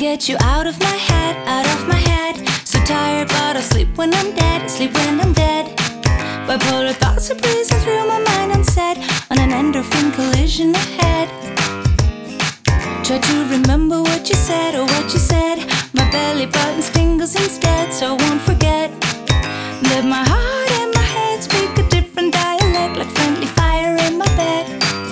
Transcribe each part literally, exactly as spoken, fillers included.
get you out of my head, out of my head. So tired, but I'll sleep when I'm dead, sleep when I'm dead. Bipolar thoughts are breezing through my mind unsaid, on an endorphin collision ahead. Try to remember what you said, or what you said. My belly button tingles instead, so I won't forget. Let my heart and my head speak a different dialect, like friendly fire in my bed.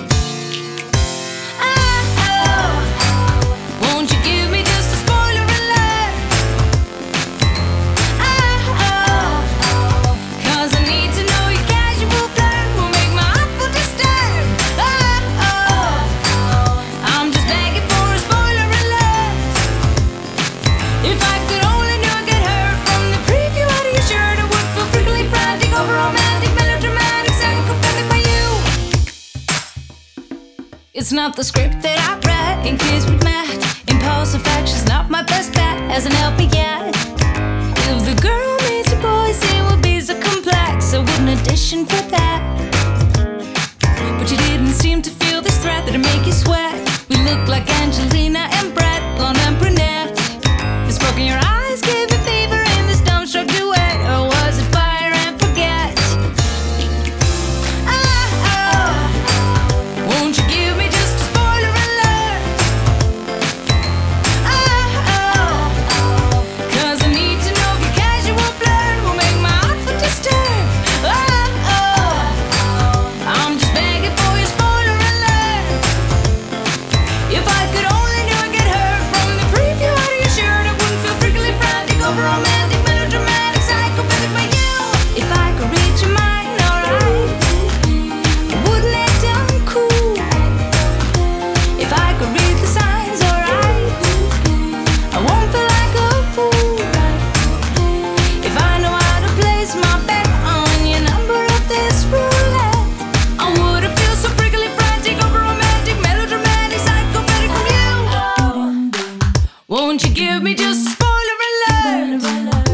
It's not the script that I read in case we met. Impulse affection's not my best bet, hasn't helped me yet. If the girl meets a boy, it will be so complex, I wouldn't audition for that. But you didn't seem to feel this threat that'd make you sweat. We look like Angelina and Brett, blonde and brunette. The smoke in your eyes gave me fever in this dumbstruck duet, or was it fire and forget? Oh, oh, won't you give me romantic, melodramatic, psychopathic by you. If I could read your mind, alright, I wouldn't act uncool. If I could read the signs, alright, I won't feel like a fool. If I know how to place my bet on your number of this roulette, I wouldn't feel so prickly, frantic, over romantic, melodramatic, psychopathic from you. Won't you give me just a spoiler alert?